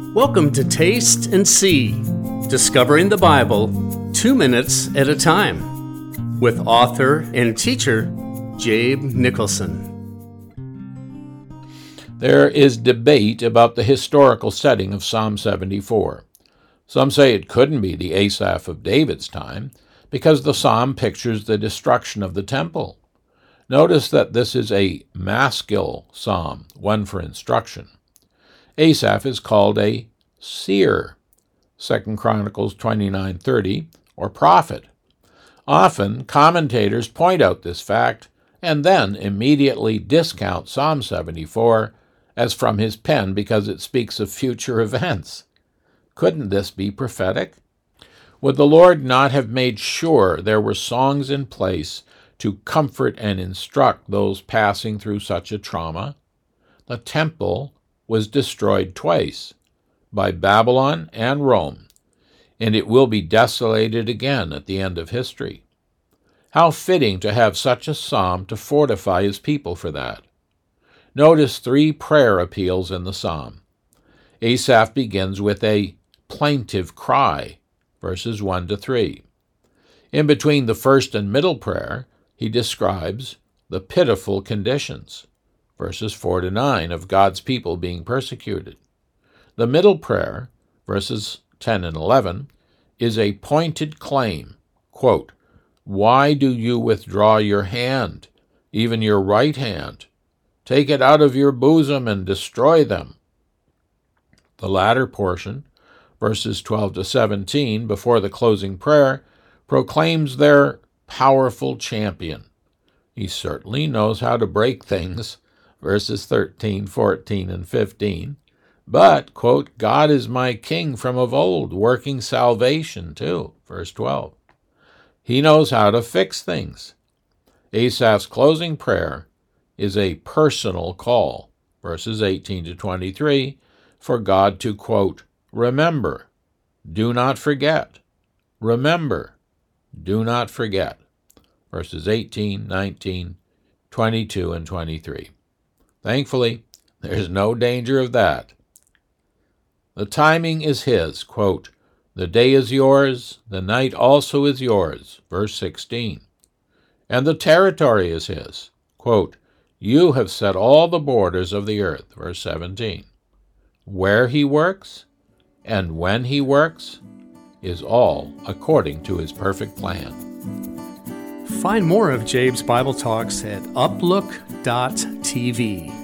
Welcome to Taste and See, discovering the Bible 2 minutes at a time, with author and teacher Jabe Nicholson. There is debate about the historical setting of Psalm 74. Some say it couldn't be the Asaph of David's time because the psalm pictures the destruction of the temple. Notice that this is a maskil psalm, one for instruction. Asaph is called a seer, 2 Chronicles 29:30, or prophet. Often, commentators point out this fact and then immediately discount Psalm 74 as from his pen because it speaks of future events. Couldn't this be prophetic? Would the Lord not have made sure there were songs in place to comfort and instruct those passing through such a trauma? The temple was destroyed twice, by Babylon and Rome, and it will be desolated again at the end of history. How fitting to have such a psalm to fortify his people for that. Notice 3 prayer appeals in the psalm. Asaph begins with a plaintive cry, verses 1-3. In between the first and middle prayer, he describes the pitiful conditions, verses 4-9, of God's people being persecuted. The middle prayer, verses 10 and 11, is a pointed claim, quote, "Why do you withdraw your hand, even your right hand? Take it out of your bosom and destroy them." The latter portion, verses 12-17, before the closing prayer, proclaims their powerful champion. He certainly knows how to break things, verses 13, 14, and 15. But, quote, "God is my king from of old, working salvation too," verse 12. He knows how to fix things. Asaph's closing prayer is a personal call, verses 18-23, for God to, quote, "Remember, do not forget. Remember, do not forget," verses 18, 19, 22, and 23. Thankfully, there's no danger of that. The timing is his, quote, "The day is yours, the night also is yours," verse 16. And the territory is his, quote, "You have set all the borders of the earth," verse 17. Where he works and when he works is all according to his perfect plan. Find more of Jabe's Bible Talks at uplook.tv.